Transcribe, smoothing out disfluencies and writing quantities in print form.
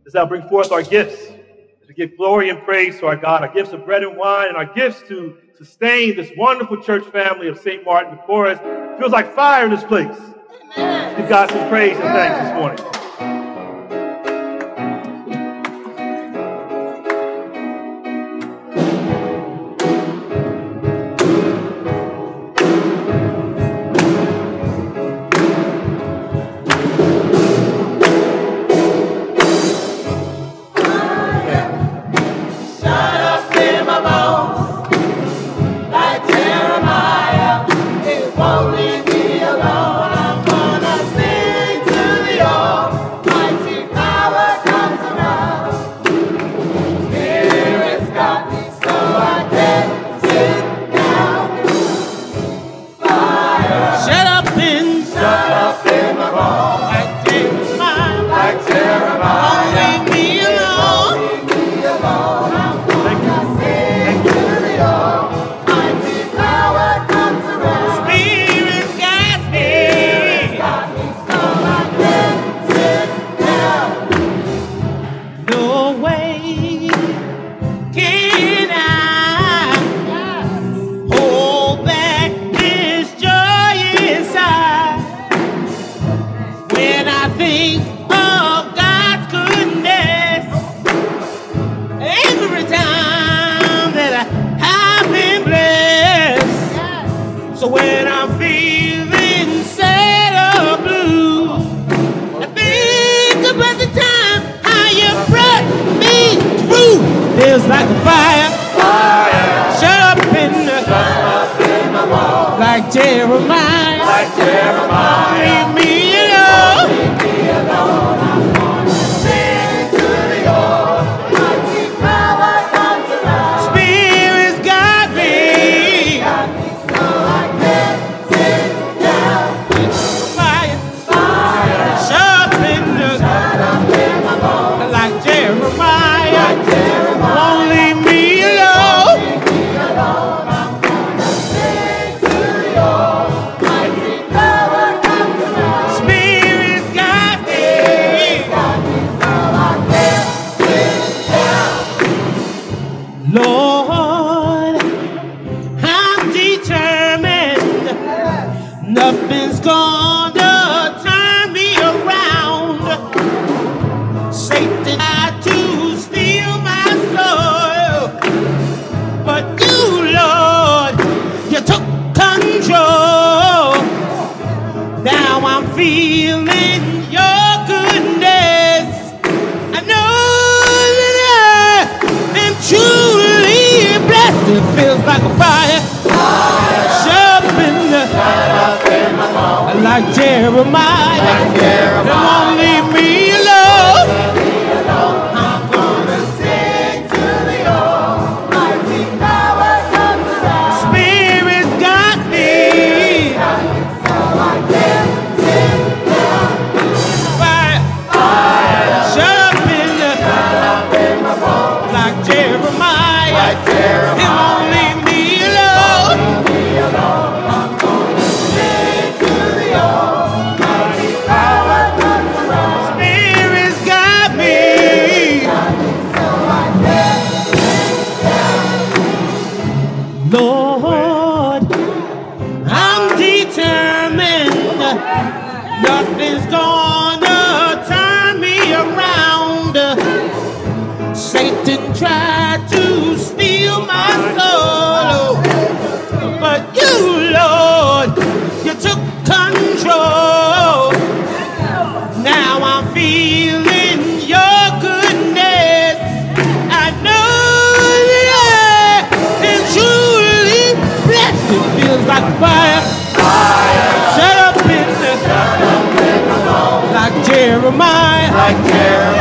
Let's now bring forth our gifts as we give glory and praise to our God, our gifts of bread and wine, and our gifts to sustain this wonderful church family of St. Martin de Porres. It feels like fire in this place. Let's give God some praise and thanks this morning. Jeremiah, like Jeremiah.